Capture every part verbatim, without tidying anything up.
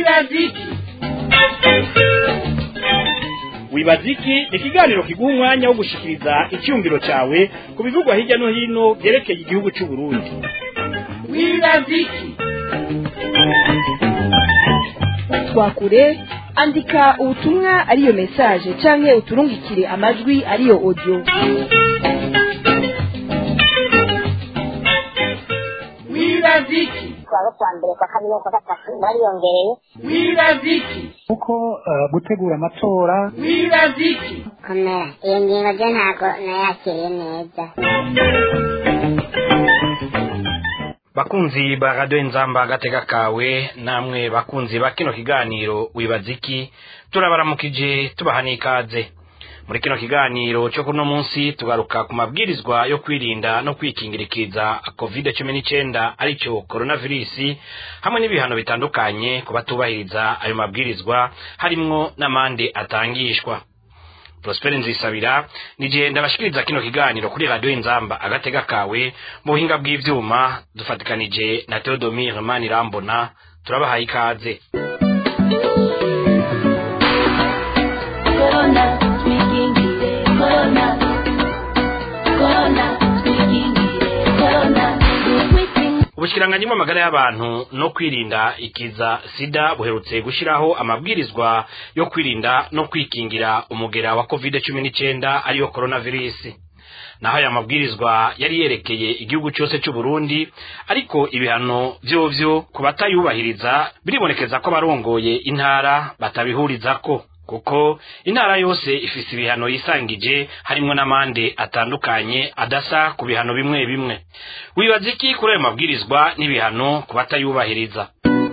Wibaziki Wibaziki ni ikiganiro kiguha umwanya wo gushikiriza icyumviro cyawe ku bivugwa hirya no hino byerekeye igihugu cy'u Burundi. Wibaziki Twakure andika ubutumwa ariyo message canke uturungikire amajwi ariyo audio. Wibaziki kwa kwa mbere kwa kabiri kwa gatatu bariyongereye. Wibaziki uko gutegura amatora. Wibaziki Komera iyo ngingo je ntago nayakiriye neza. Bakunzi ba Radio Inzamba agatega kawe namwe bakunzi ba kino kiganiro Wibaziki turabaramukije tubahani ikaze. Muri kino kiganiro cyo kuno munsi tugaruka ku mabwirizwa yo kwirinda no kwikingirikiza covid cumi n'icyenda aricyo coronavirus hamwe n'ibihano bitandukanye ku batubahiriza ayo mabwirizwa harimwo n'amande atangishwa. Prosper Nzisabira nije ndabashikiriza kino kiganiro kuri Radio Inzamba agatega kawe mu buhinga bw'ivyuma dufatikanije na Theodomire Manirambona turabahaye ikaze. Corona twikingire corona corona twikingire corona. Ubushikiranganje bw'amagara y'abantu no kwirinda ikiza sida buherutse gushiraho amabwirizwa yo kwirinda no kwikingira umugera wa covid cumi n'icyenda ariyo coronavirus. Naho aya mabwirizwa yari yerekeye igihugu cyose cy'u Burundi ariko ibihano vyovyo kubatayubahiriza biribonekeza ko barongoye intara batabihurizako kuko intara yose ifise ibihano yisangije harimo n'amande atandukanye adasa ku bihano bimwe bimwe. Wibaziki kuri ayo mabwirizwa n'ibihano kubatayubahiriza.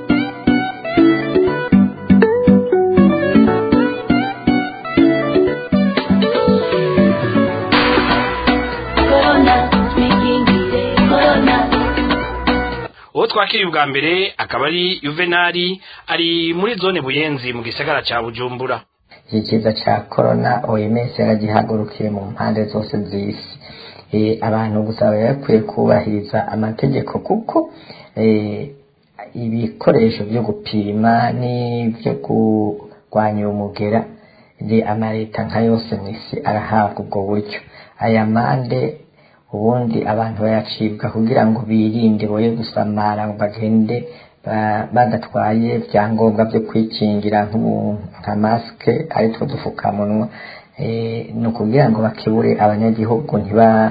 Uwo twakiri bwa mbere akaba ari Juvenali ari muri zone Buyenzi mu gisagara ca Bujumbura. Ikiza cha corona O M S yaragihagurukiye mu mpande zose z'isi. Eh abantu gusaba yakwiye kubahiriza amategeko kuko eh ibikoresho byo gupima ni byo kurwanya umugera de amareta nka yose mwisi arahabwa ubwo buryo. Aya mande ubundi abantu bayacibwa kugira ngo birinde boye gusamara ngo bagende badatwaye byangombwa byo kwikingira nka maske ariko dufukamunwa eh no kugira ngo bakibure abanyagihugu ntiba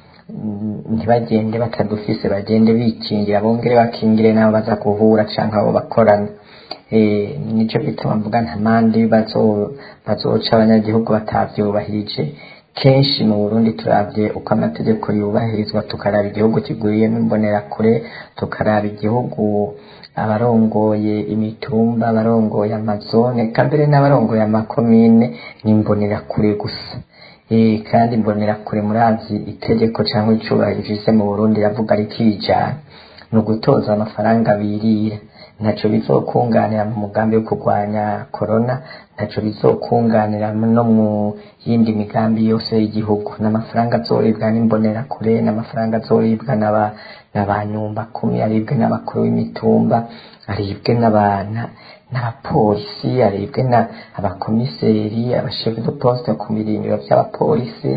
ntibagende batadufise bagende bikingira bongere bakingire nabo baza kuhura canke abo bakorana. Eh nico bituma mvuga ntamande bazo bazoca abanyagihugu batavyubahirije. Kenshi mu Burundi turavye uko amategeko yubahirizwa tukaraba igihugu kiguriye n'imbonera kure tukaraba igihugu abarongoye imitumba abarongoye amazone kambere n'abarongoye amakomine n'imbonera kure gusa. Eh kandi imbonera kure murazi itegeko cyangwa icubahirije mu Burundi yavuga ari kijana no gutoza amafaranga birira ntaco bizokunganira mu mugambi wo kurwanya corona ntaco bizokunganira no mu yindi migambi yose y'igihugu n'amafaranga azoribwa n'imbonera kure n'amafaranga azoribwa n'aba n'abanyumba kumi aribwe n'abakuru w'imitumba aribwe n'abana n'abapolisi aribwe na abakomiseri abashefu de poste ku mirindiro by'abapolisi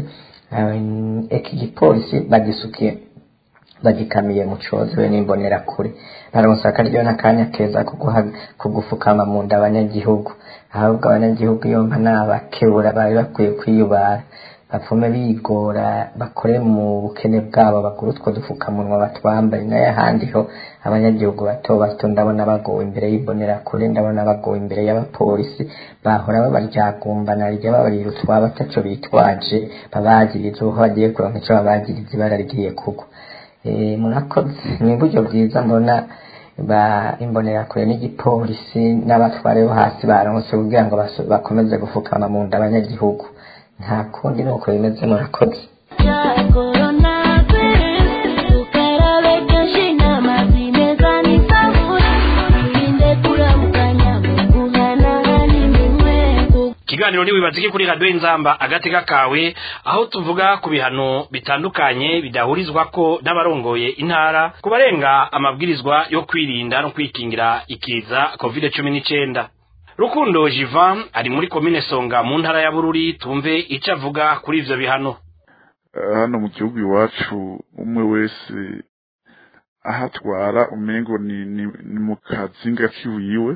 ekigipolisi bagisukiye bagikamiye mu cozo n'imbonera kure baronsa akaryo n'akanya keza kugufukama mu nda abanyagihugu ahubwo abanyagihugu yompa n'abakebura bari bakwiye kwiyubara bapfume bigora bakore mu bukene bwabo bagura utwo dufukamunwa batwambaye n'ayahandi ho abanyagihugu bato bato ndabona bagowe imbere y'imbonera kure ndabona bagowe imbere y'abapolisi bahora babaryagumbana rya babarira utwaba ataco bitwaje babagiriza uho bagiye kuronka ico babagiriza ibara rigiye kugwa. Eh munakoze ni buryo bwiza mbona ba imbonera kure n'igipolisi n'abatware bo hasi baronse kugira ngo bakomeze gufukama mu nda abanyagihugu nta kundi nuko bimeze murakoze. Kiganiro ni wibaziki kuri radio Inzamba agatega kawe aho tuvuga ku bihano bitandukanye bidahurizwa ko n'abarongoye intara kubarenga amabwirizwa yo kwirinda no kwikingira ikiza covid cumi n'icyenda. Rukundo Jivan ari muri commune Songa mu ntara ya Bururi, tumve ico avuga kuri ivyo bihano. Hano mu gihugu iwacu umwe wese ahatwara umengo ni, ni, ni mu kazinga kiwiwe.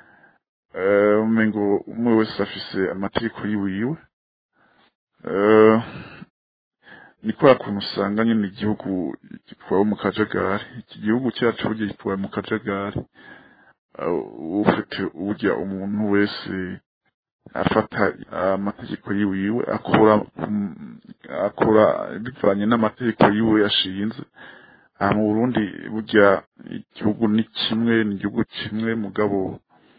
Uh, umengo umwe wese afise amategeko yiwiwe. Uh, ni kwa kuntu usanga nyine igihugu gitwawe mu kajagari. Iki gihugu cyacu burya gitwawe mu kajagari. Uh, ufite urya umuntu wese afata amategeko yiwiwe akora um, akora bivanye n'amategeko yiwe yashinze. Aha mu Burundi burya igihugu ni kimwe, ni igihugu kimwe mugabo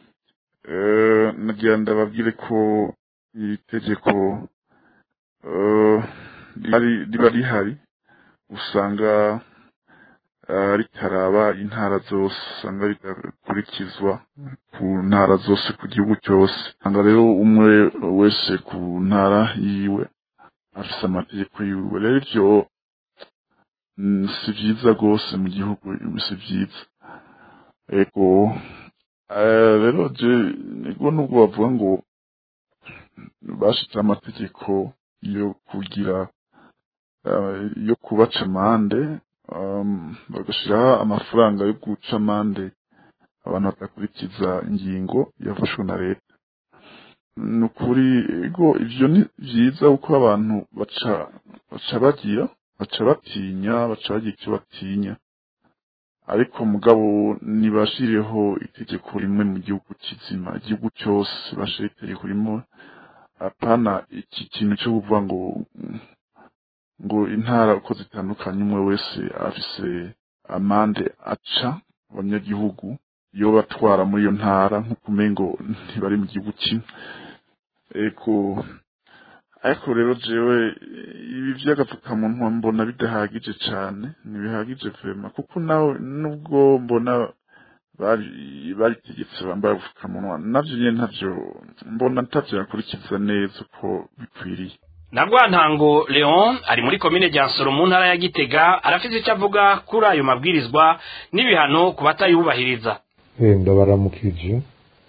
eh nagira ndababwire ko itegeko eh riba rihari usanga ritaraba intara zose, usanga rikurikizwa ku ntara zose ku gihugu cyose. Anga rero umwe wese ku ntara yiwe afise amategeko yiwe, rero ivyo si vyiza gose mu gihugu, si vyiza. Ego rero je ego nubwo bavuga ngo bashitse amategeko yo kugira yo kubaca amande, bagashiraho amafaranga yo guca amande abantu batakurikiza ingingo yafashwe na leta. Nukuri ego ivyo ni vyiza uko abantu baca baca bagira baca batinya baca bagira icyo batinya, ariko mugabo nibashirireho itegeko rimwe mu gihugu kizima, igihugu cyose bashire itegeko rimwe. Apana iki kintu cyo kuvuga ngo ngo intara uko zitandukanye umwe wese afise amande aca abanyagihugu yo batwara muri iyo ntara nk'ukumengo ntibari mu gihugu kimwe. Eko ariko rero jewe ibi vy'agapfukamunwa mbona bidahagije cane, ntibihagije vrema, kuko nawe nubwo mbona bari baritegetse bambaye agapfukamunwa navyo nyene ntavyo mbona ntavyo yakurikiza neza uko bikwiriye. Nagwantango Leon ari muri commune Jansoro mu ntara ya Gitega arafite icyo avuga kuri ayo mabwirizwa n'ibihano kubatayubahiriza. Eh ndabaramukije.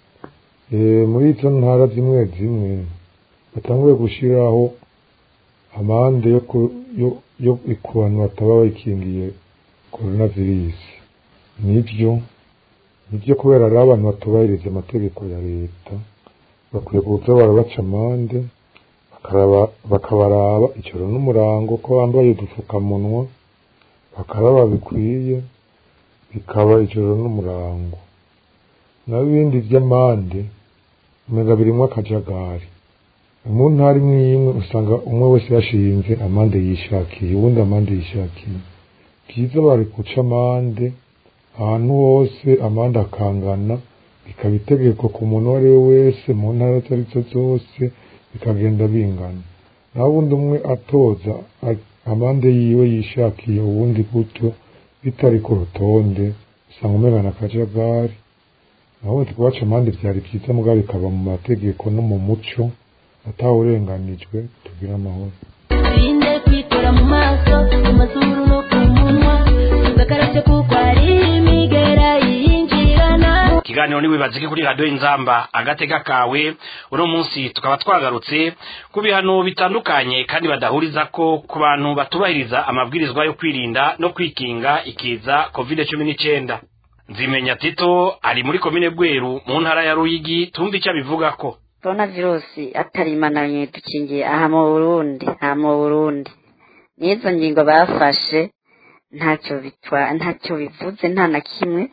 Eh muri izo ntara zimwe zimwe batanguye gushiraho amande yo yo yo ikubantu bataba bayikingiye coronavirus. Nivyo nivyo kubera ari abantu batubahiriza amategeko ya leta bakwiye kuza barabaca amande bakaraba bakabaraba icoro n'umurango ko bambaye udupfukamunwa, bakaraba bikwiye bikaba icoro n'umurango. Nabindi vy'amande mega birimwe akajagari. Mu ntara imwe imwe usanga umwe wese yashinze amande yishakiye, ubundi amande yishakiye. Byiza bari guca amande ahantu hose amande akangana, bikaba itegeko ku muntu wari wese mu ntara atarizo zose bikagenda bingana. Naho ubundi umwe atoza amande yiwe yishakiye ubundi gutyo bitari ku rutonde usanga umegana akajagari. Naho tubaca amande vyari vyiza mugabo bikaba mu mategeko no mu muco atawurenganijwe tugira amahoro. Inde kwitora mu maso amazuru no ku munwa tugakarabye kuko ari imigera yinjirana. Kiganiro ni wibaziki kuri radio Inzamba agatega kawe. Uno munsi tukaba twagarutse ku bihano bitandukanye kandi badahuriza ko ku bantu batubahiriza amabwirizwa yo kwirinda no kwikinga ikiza covid cumi n'icyenda. Nzimenya Tito ari muri commune Bweru mu ntara ya Ruyigi, tumva icyo bivuga ko coronavirus atari imana dukingiye aha mu Burundi, aha mu Burundi nizo ngingo bafashe ntacyo bitwa ntacyo bivuze nta na kimwe.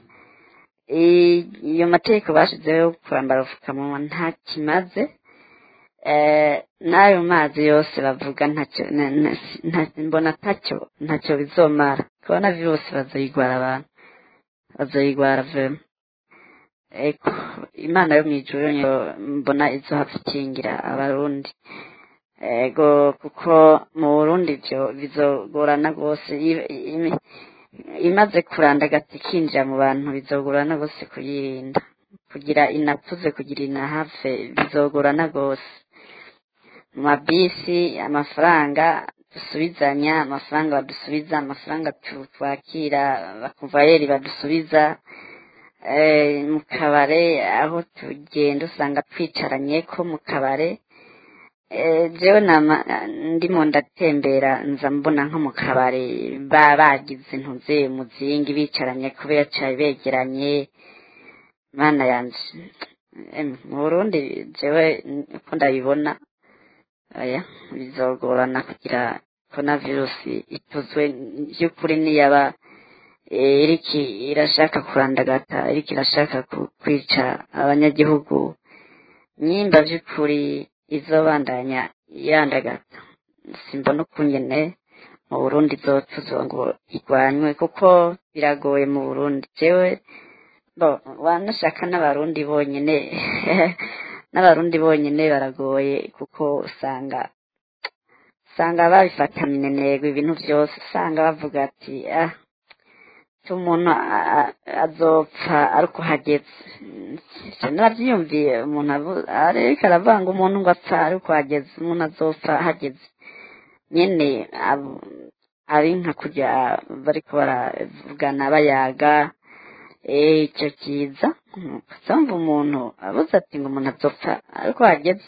Iyo mategeko bashizeho kwambara ufukamunwa nta kimaze. Eh nayo mazi yose bavuga ntacyo mbona ntacyo ntacyo bizomara. Coronavirus bazoyigwara abantu bazoyigwara vema. Eko imana yo mwijuru mbona izo hafikingira abarundi. Ego kuko mu Burundi byo bizogorana gose imaze kurandagata ikinjira mu bantu bizogorana gose kuyirinda, kugira inapuze kugira inahave bizogorana gose. mu mabisi amafaranga dusubizanya amafaranga badusubiza amafaranga twakira bakumvayeri badusubiza mu kabare aho tugenda usanga twicaranye ko mu kabare jewe ndimo ndatembera nza mbona nko mu kabare bagize ntuze muzingi bicaranye kubera cyari begeranye mana yanje mu Burundi jewe uko ndabibona aya bizogorana kugira coronavirus ituzwe by'ukuri niyaba iriki irashaka kurandagata iriki irashaka kwica abanyagihugu nyimba by'ukuri izobandanya yandagata simbona ukungene mu Burundi zotuzwa ngo igwanywe kuko biragoye mu Burundi jewe bo wanashaka n'abarundi bonyene n'abarundi bonyene baragoye kuko usanga usanga babifata minenegwe ibintu byose usanga bavuga ati ah umuntu azopfa ariko hageze nabyiyumviye umuntu ariko aravanga umuntu ngo apfa ariko hageze umuntu azopfa hageze nyene ari nka kujya bariko baravugana bayaga icyo kiza usanga umuntu abuze ati ngo umuntu azopfa ariko hageze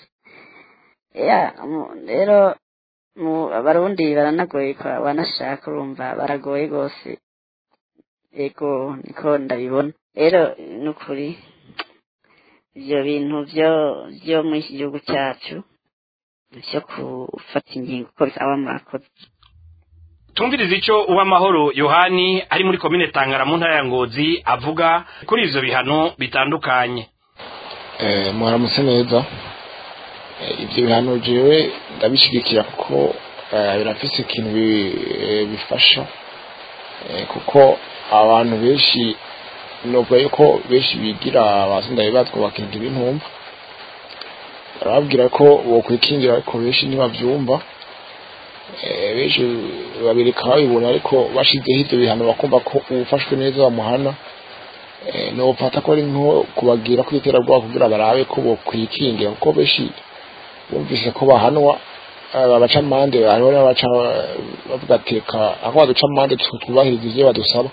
rero abarundi baranagoye banashaka urumva baragoye rwose ego niko ndabibona rero nukuri ibyo bintu byo byo muri iki gihugu cyacu byo gufata ingingo uko bisaba murakoze tumviriza icyo Uwamahoro Yohani ari muri komine Tangara mu ntara ya Ngozi avuga kuri ivyo bihano bitandukanye. Eh muramutse neza. Ibyo bihano jewe ndabishigikira kuko birafise ikintu bifasha kuko abantu benshi nubwo yuko benshi bigira abasinda bibatwa bakingira intumva barabwira ko bo kwikingira ariko benshi ntibavyumva benshi babireka babibona ariko bashizeho ibyo bihano bakumva ko ufashwe neza bamuhana no pata ko ari nko kubagira kwitera bwa kugira barabe ko bo kwikingira kuko benshi bumvise ko bahanwa abaca amande hariho n'abaca bavuga ateka aho baduca amande twubahiriza ivyo badusaba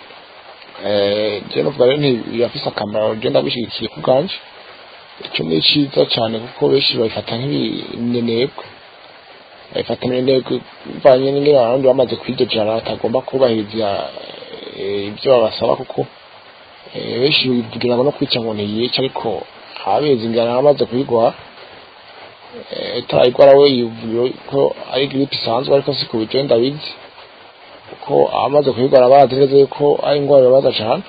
je novuga rero ntibirafise akamaro je ndabishigikiye ku bwanje icyo ni cyiza cyane kuko benshi babifata nk'ibinenebwe babifata nk'ibinenebwe bivanye n'ingene abandi bamaze kwidejara batagomba kubahiriza ibyo babasaba kuko benshi bivugira ngo no kwica ngo ntiyica ariko abezi ingana bamaze kuyigwa etayigwara we yivuye ko ari gripe isanzwe ariko si kubigenda bizi kuko amaze kuyigwara bazi neza yuko ari ingwara yabaza cyane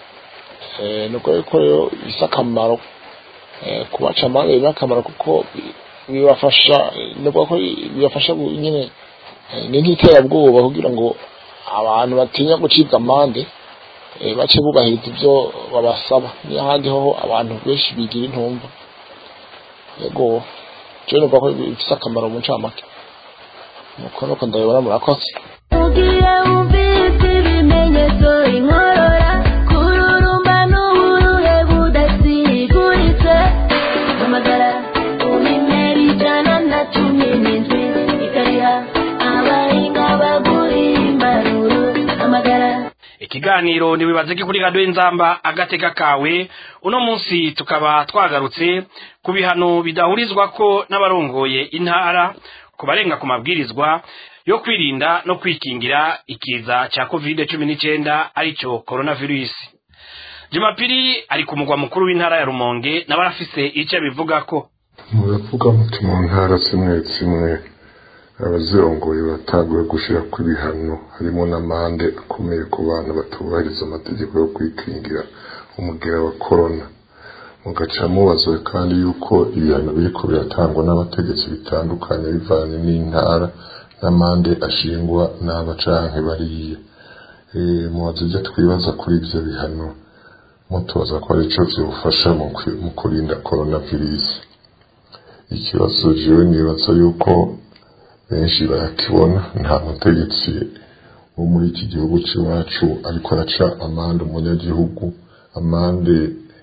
nuko yuko rero bisa akamaro kubaca amande biba akamaro kuko bibafasha nubwo ko bibafasha nyine ni nk'iterabwoba kugira ngo abantu batinya gucibwa amande bace bubahiriza ibyo babasaba niyo handi ho abantu benshi bigira intumva yego cyo nuko ko bifise akamaro mu ncamake nuko nuko ndabibona murakoze ugiye umvise ibimenyetso inkorora kururumba n'uburuhe budasiguritse amagara ubimera ijana na cumi n'indwi ikariha abahinga bagura imbaruro amagara. Ikiganiro nibibaze ki kuri radio Inzamba agateka kawe uno munsi tukaba twagarutse ku bihano bidahurizwa ko n'abarongoye intara kubarenga ku mabwirizwa yo kwirinda no kwikingira ikiza cha covid cumi n'icyenda arico coronavirus. Jumapili ari ku mugwa mukuru w'intara ya Rumonge n'abarafise icyo bivuga ko muravuga muti mu ntara zimwe zimwe abazirongoye bataguye gushira ku bihano harimo n'amande akomeye ku bantu batubahiriza amategeko yo kwikingira umugera wa corona mugaca mubazwe kandi yuko ibihano biriko biratangwa n'abategetsi bitandukanye bivanye n'intara n'amande ashingwa n'abacanke bariye mubaze ibyo twibaza kuri ivyo bihano mutoza ko ari ico vyofasha mu kurinda coronavirus. Ikibazo jewe nibaza yuko benshi barakibona nta mutegetsi wo muri iki gihugu cyacu ariko araca amande umunyagihugu amande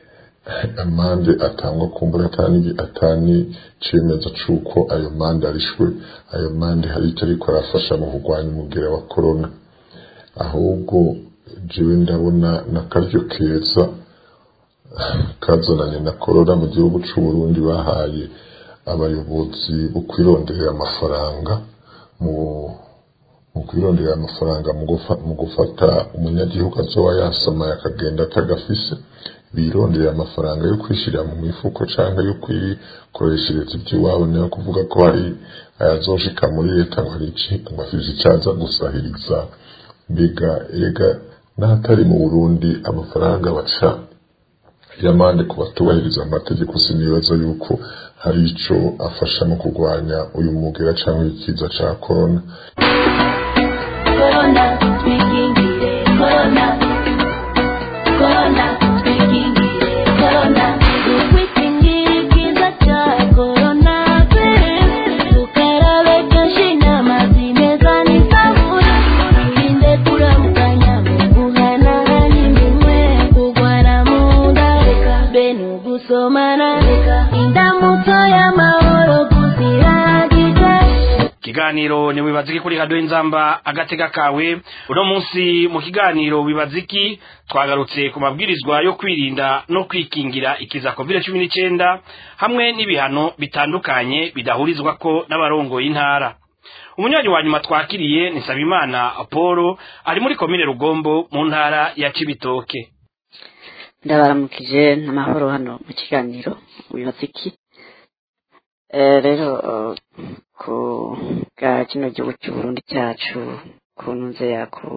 amande atangwa kumbura atani atani cemeza cuko ayo mande arishwe ayo mande hari icyo ariko arafasha mu kurwanya umugera wa corona ahubwo jewe ndabona n'akaryo keza kazananye na corona mu gihugu c'u Burundi bahaye abayobozi bo kwironderera amafaranga mu mu kwironderera amafaranga mu gufata umunyagihugu azoba yasamaye akagenda atagafise bironderera amafaranga yo kwishira mu mifuko canke yo kwikoreshereza iby'iwabo niyo kuvuga ko hari ayazoshika muri leta ngo hari iki ngo afise icaza gusahiriza mbega ega n'ahatari mu Burundi amafaranga baca yamande ku batubahiriza amategeko sinibaza yuko hari ico afasha mu kurwanya uyu mugera canke ikiza ca corona. Corona twikingire corona corona twikingire corona twikingire ikiza ca corona tukarabe kenshi n'amazi meza n'isabuni twirinde kuramukanya mu guhanahanya iminwe kurwara mu nda be n'ugusomana indamutso y'amahoro gusiragije. Kiganiro ni wibaziki kuri Radio Inzamba agatega kawe. Uno munsi mu kiganiro wibaziki twagarutse ku mabwirizwa yo kwirinda no kwikingira ikiza covid cumi n'icyenda hamwe n'ibihano bitandukanye bidahurizwa ko n'abarongo y'intara. Umunywanyi wa nyuma twakiriye ni Sabimana Apollo ari muri komine Rugombo mu ntara ya Cibitoke. Ndabaramukije n'amahoro hano mu kiganiro wibaziki. Eh rero ku ga kino gihugu cy'u Burundi cyacu kununze ya ku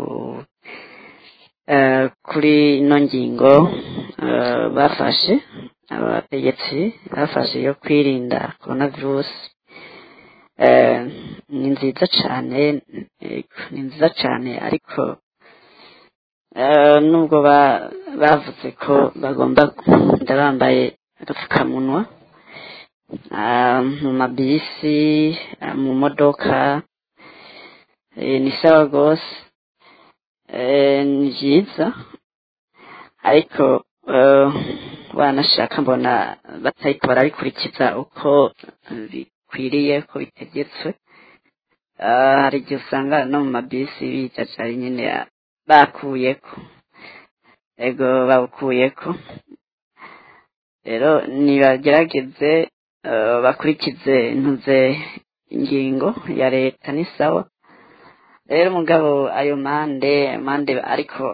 eh kuri no ngingo uh, bafashe abategetsi bafashe yo kwirinda coronavirus eh ni nziza cyane ni nziza cyane ariko eh nubwo bavuze ko bagomba ndabambaye agapfukamunwa mu mabisi mu modoka ni sawa rwose ni byiza ariko wanashaka mbona batariko barabikurikiza uko bikwiriye ko bitegetswe hari igihe usanga no mu mabisi bijajari nyine bakuyeko ego bawukuyeko rero nibagerageze Uh, bakurikize intuze ingingo ya leta ni sawa rero mugabo ayo mande mande ariko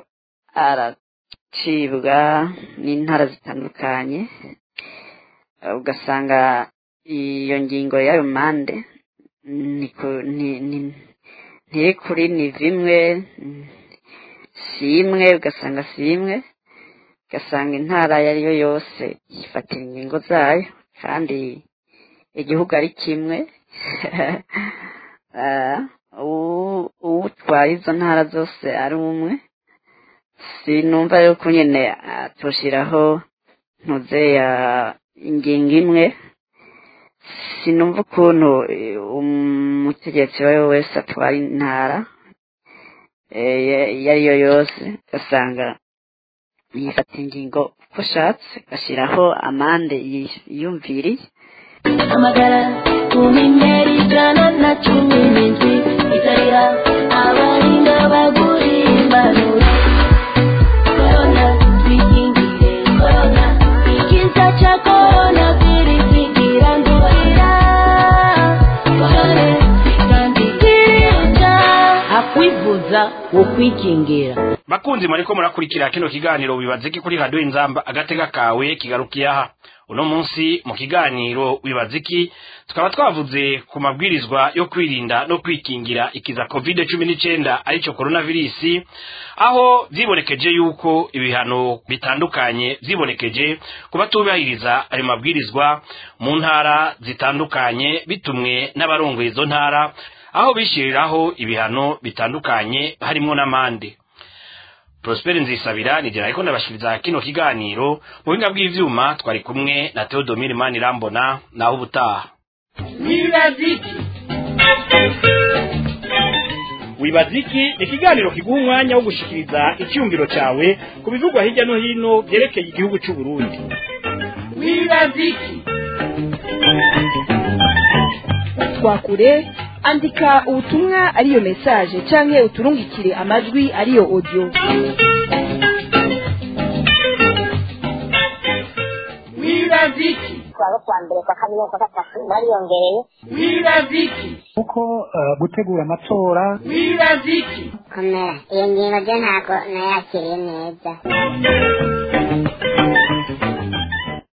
aracibwa n'intara zitandukanye uh, ugasanga iyo ngingo y'ayo mande ni ni ni kuri ni vimwe simwe ugasanga simwe ugasanga intara yariyo yose ifatira ingingo zayo kandi igihugu ari kimwe utwaye izo ntara zose ari umwe sinumva yuko nyine tushiraho ntuze ya ingingo imwe sinumva ukuntu umutegetsi wawe wese atwara intara iyo ariyo yose ugasanga yifata ingingo uko ashatse agashyiraho amande yiyumviriye amagara kumimera ijana na cumi n'indwi itarira abarinda baguri imbanura korona twikingire korona ikiza ca korona virusi kirandurira korona kandi kirica akwivuza wo kwikingira. Bakunzi mariko murakurikira kino kiganiro wibaziki kuri Radio Inzamba agatega kawe kigarukiye aha. Uno munsi mu kiganiro wibaziki tukaba twavuze ku mabwirizwa yo kwirinda no kwikingira ikiza covid cumi n'icyenda arico coronavirus aho zibonekeje yuko ibihano bitandukanye zibonekeje kuba tubahiriza ari mabwirizwa mu ntara zitandukanye bitumwe n'abarongoye izo ntara aho bishiriraho ibihano bitandukanye harimo n'amande. Prosper Nzisabira nijera ariko ndabashiriza kino kiganiro mu binga bw'ivyuma twari kumwe na Theodomire Manirambona naho ubutaha. Wibaziki Wibaziki ni kiganiro kiguha umwanya wo gushikiriza icyumviro cyawe ku bivugwa hirya no hino byerekeye igihugu cy'u Burundi. wibaziki twakure andika ubutumwa ariyo message canke uturungikire amajwi ariyo audio wibaziki twaba kwa mbere kwa kabiri kwa gatatu bariyongereye wibaziki uko uh, gutegura amatora wibaziki komera iyo ngingo je ntabwo nayakiriye neza